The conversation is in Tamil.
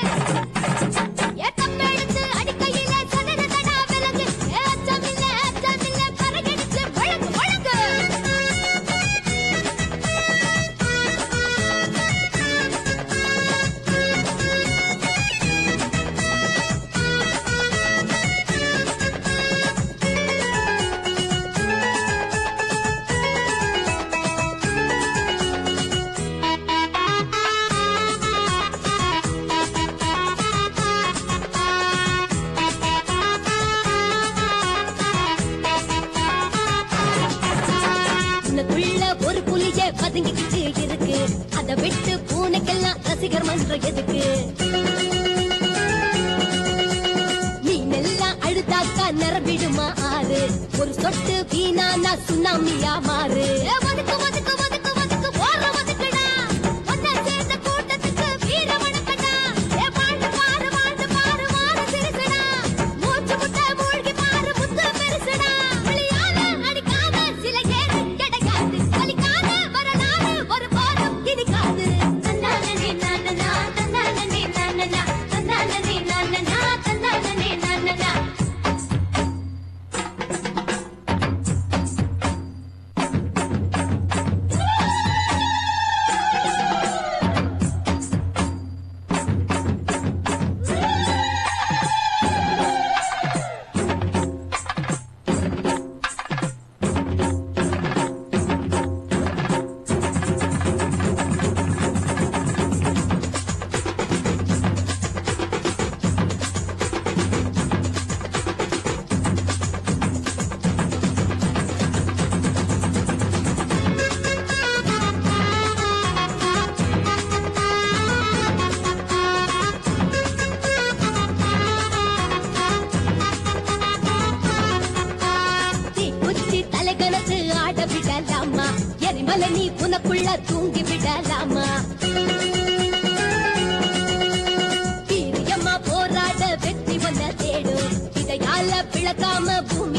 ஒரு புலிய பதுங்கிக்கிட்டு இருக்கு. அதை விட்டு பூனைக்கெல்லாம் ரசிகர் மன்றம் எதுக்கு? மீனெல்லாம் அழுதாக்கா நிரம்பிடுமா ஆறு? ஒரு சொட்டு வீணானா சுனாமியா மாறு. ஒதுக்கு ஒதுக்கு ஒதுக்கு ஒதுக்கு போற ஒதுக்குடா. ஒன்னா சேர்ந்த கூட்டத்துக்கு வீர வணக்கடா. வாழ்ந்து பாரு வாழ்ந்து பாரு வார சிறுசுடா. மூச்சு முட்டை மூழ்கி பாரு முத்து பெருசுடா. புலியால அடிக்காத சில ஏறு கிடைக்காது. வலிக்காத வரலாறு ஒரு போரும் இடிக்காது. தந்தானே நானனா தந்தானே நானனா தந்தானே நானனா தந்தானே நானனா. எரிமலை நீ உனக்குள்ள தூங்கி விடலாமா? வீரியமா போராட வெற்றி ஒன்ன தேடும். இதையால பிளக்காம பூமி